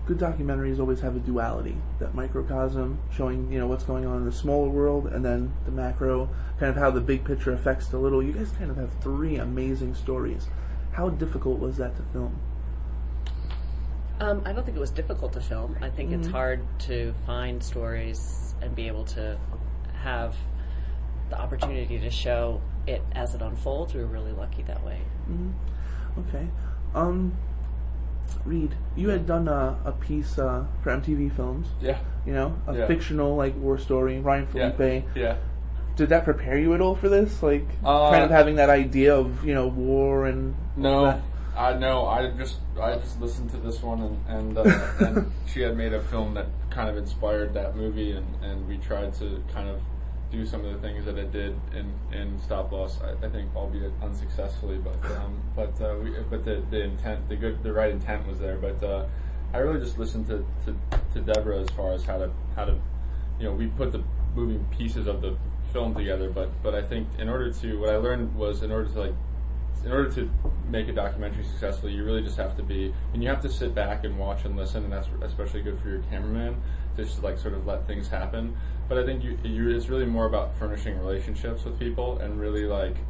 good documentaries always have a duality, that microcosm showing, what's going on in the smaller world, and then the macro, kind of how the big picture affects the little. You guys kind of have three amazing stories. How difficult was that to film? I don't think it was difficult to film. I think it's hard to find stories and be able to have the opportunity to show it as it unfolds. We were really lucky that way. Okay. Reed, you had done a piece for MTV Films. Yeah. A fictional war story, Ryan Felipe. Yeah. Did that prepare you at all for this? Kind of having that idea of war and no. I just listened to this one and she had made a film that kind of inspired that movie and we tried to kind of do some of the things that it did in Stop Loss. I think, albeit unsuccessfully, but the right intent was there. But I really just listened to Deborah as far as how to we put the moving pieces of the film together. But I think what I learned was in order to make a documentary successfully, you really just have to you have to sit back and watch and listen, and that's especially good for your cameraman to just sort of let things happen. But I think it's really more about furnishing relationships with people and really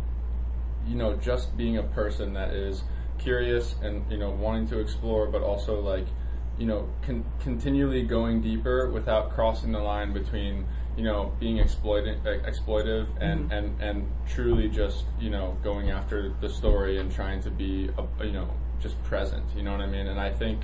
just being a person that is curious and wanting to explore, but also continually going deeper without crossing the line between being exploitive and truly just going after the story and trying to be just present. You know what I mean? And I think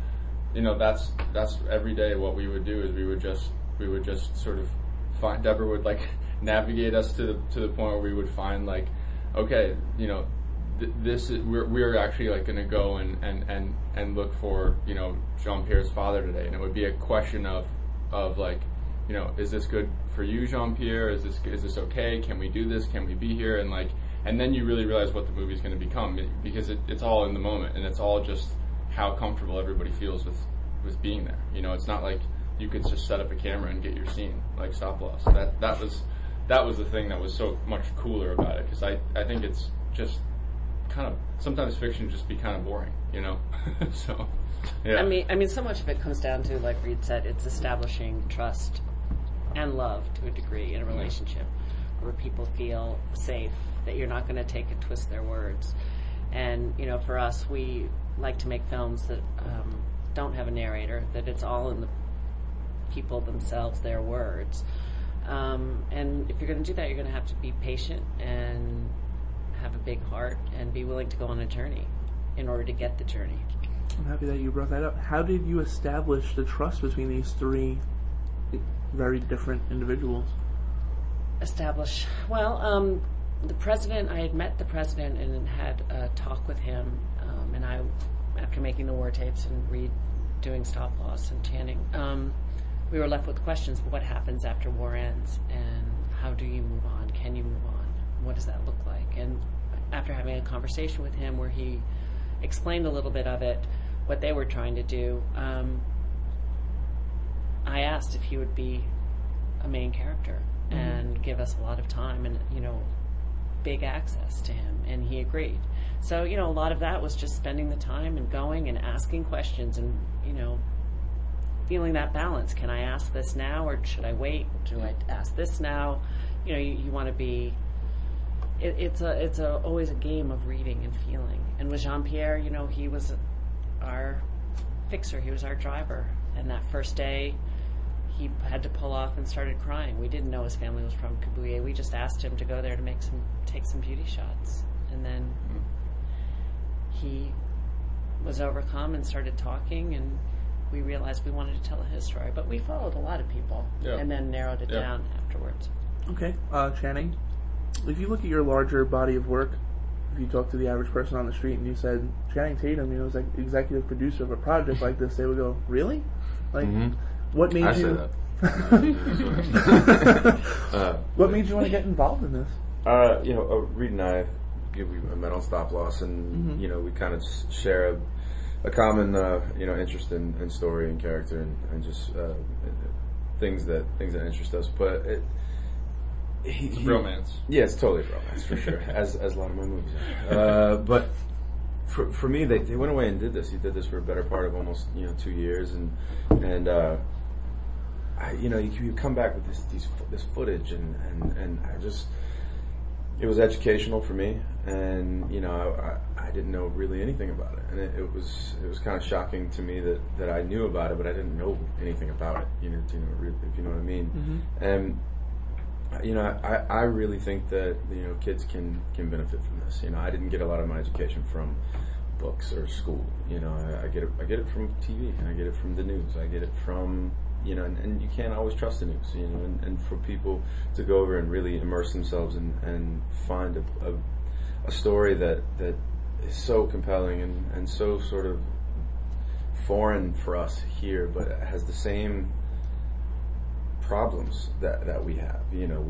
that's every day what we would do is we would just sort of find, Deborah would navigate us to the point where we would find okay, this is we're actually going to go and look for Jean-Pierre's father today, and it would be a question of is this good for you, Jean-Pierre? Is this okay? Can we do this? Can we be here? And then you really realize what the movie's going to become, because it's all in the moment, and it's all just how comfortable everybody feels with being there. It's not like you could just set up a camera and get your scene like Stop Loss. That was the thing that was so much cooler about it, because I think it's just kind of, sometimes fiction just be kind of boring, So, yeah. I mean, so much of it comes down to, like Reed said, it's establishing trust and love to a degree in a relationship where people feel safe, that you're not going to take and twist their words. And, for us, we like to make films that don't have a narrator, that it's all in the people themselves, their words. And if you're going to do that, you're going to have to be patient and have a big heart and be willing to go on a journey in order to get the journey. I'm happy that you brought that up. How did you establish the trust between these three very different individuals? Well, the president, I had met the president and had a talk with him, and I, after making the war tapes and doing Stop Loss and Channing, we were left with questions: what happens after war ends, and how do you move on? Can you move on? What does that look like? And after having a conversation with him where he explained a little bit of it, what they were trying to do, I asked if he would be a main character and give us a lot of time and, big access to him, and he agreed. So, a lot of that was just spending the time and going and asking questions and, feeling that balance. Can I ask this now, or should I wait? Do I ask this now? You want to be... It's always a game of reading and feeling. And with Jean-Pierre, he was our fixer. He was our driver. And that first day, he had to pull off and started crying. We didn't know his family was from Kabuye. We just asked him to go there to take some beauty shots. And then he was overcome and started talking, and we realized we wanted to tell his story. But we followed a lot of people and then narrowed it down afterwards. Okay. Channing, if you look at your larger body of work, if you talk to the average person on the street and you said, Channing Tatum, is like executive producer of a project like this, they would go, really? What made you... What made you want to get involved in this? Reed and I, we met on Stop Loss, and we kind of share a common interest in story and character and just things that interest us. But it's a bromance. Yeah, it's totally a bromance for sure, as a lot of my movies are. But for me, they went away and did this. He did this for a better part of almost 2 years, and you come back with this footage, and I just, it was educational for me, and I didn't know really anything about it, and it was kind of shocking to me that I knew about it, but I didn't know anything about it. If you know what I mean. Mm-hmm. And I really think that kids can benefit from this. I didn't get a lot of my education from books or school. I get it from TV, and I get it from the news. I get it from and you can't always trust the news. And for people to go over and really immerse themselves and find a story that is so compelling and so sort of foreign for us here, but it has the same problems that we have.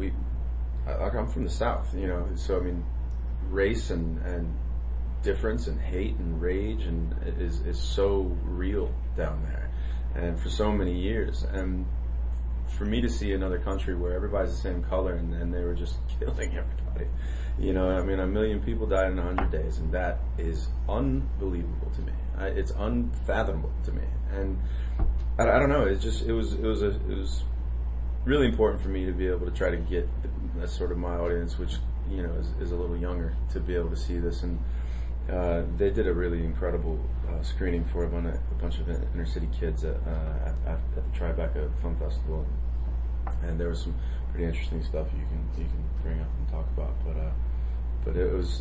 I'm from the South, so I mean, race and difference and hate and rage and is so real down there, and for so many years. And for me to see another country where everybody's the same color and they were just killing everybody, I mean, 1 million people died in 100 days, and that is unbelievable to me. It's unfathomable to me, and I don't know. It was really important for me to be able to try to get that sort of my audience, which is a little younger, to be able to see this. And they did a really incredible screening for a bunch of inner city kids at the Tribeca Film Festival, and there was some pretty interesting stuff you can bring up and talk about. But it was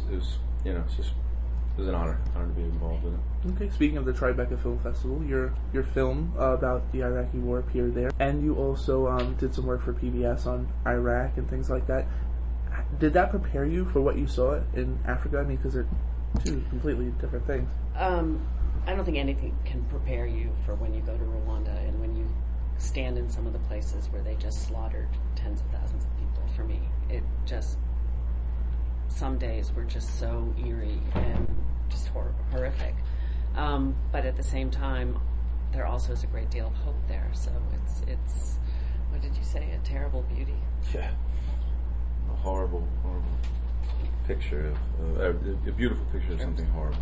it was an honor to be involved in it. Okay, speaking of the Tribeca Film Festival, your film about the Iraqi war appeared there, and you also did some work for PBS on Iraq and things like that. Did that prepare you for what you saw in Africa? I mean, because they're two completely different things. I don't think anything can prepare you for when you go to Rwanda and when you stand in some of the places where they just slaughtered tens of thousands of people. For me, it just, some days were just so eerie and just horrific. But at the same time, there also is a great deal of hope there. So it's what did you say? A terrible beauty. Yeah, a horrible picture of a beautiful picture of something horrible.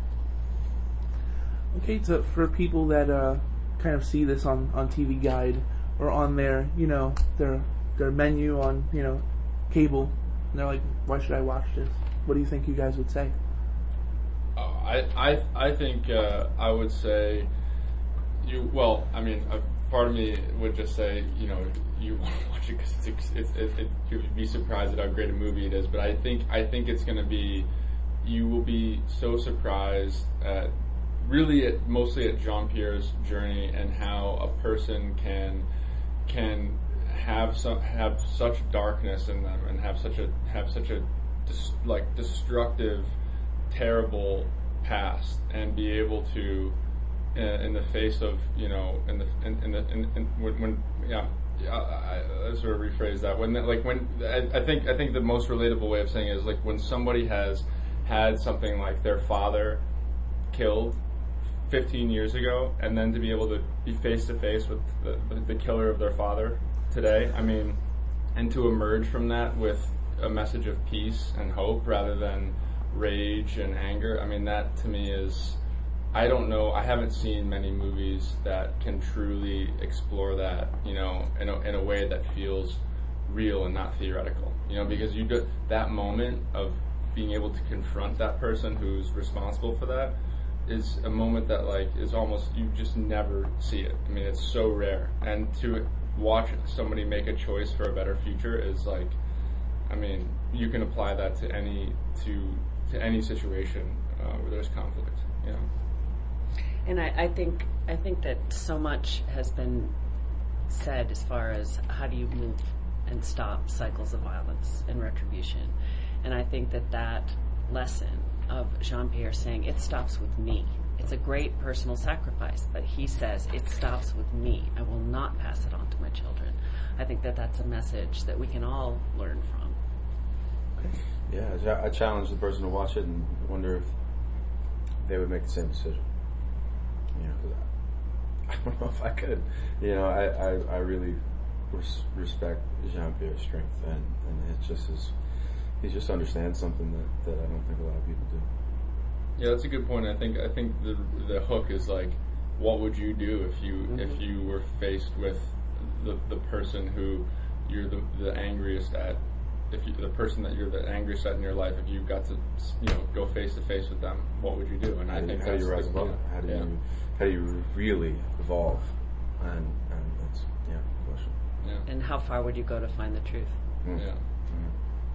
Okay, so for people that kind of see this on TV Guide or on their their menu on cable, and they're like, why should I watch this? What do you think you guys would say? I think I would say part of me would just say you want to watch it because you'd be surprised at how great a movie it is. But I think it's going to be, you will be so surprised at mostly at Jean-Pierre's journey and how a person can have such darkness in them and have such a destructive, terrible past, and be able to in the face of I sort of rephrase that I think the most relatable way of saying it is like when somebody has had something like their father killed 15 years ago, and then to be able to be face to face with the killer of their father today. I mean, and to emerge from that with a message of peace and hope rather than rage and anger. I mean, that to me is, I don't know, I haven't seen many movies that can truly explore that, in a way that feels real and not theoretical. Because you do that moment of being able to confront that person who's responsible for that is a moment that is almost, you just never see it. I mean, it's so rare, and to watch somebody make a choice for a better future is you can apply that to any situation where there's conflict. And I think that so much has been said as far as how do you move and stop cycles of violence and retribution, and I think that lesson of Jean-Pierre saying it stops with me. It's a great personal sacrifice, but he says it stops with me. I will not pass it on to my children. I think that's a message that we can all learn from. Okay. Yeah, I challenge the person to watch it and wonder if they would make the same decision. I don't know if I could. I really respect Jean-Pierre's strength, and it just is. He just understands something that I don't think a lot of people do. Yeah, that's a good point. I think the hook is like, what would you do if you were faced with the person who you're the angriest at, the person that you're the angriest at in your life, if you got to go face to face with them, what would you do? And I think how do you rise above it? How do you really evolve? And that's the question. Yeah. And how far would you go to find the truth? Yeah.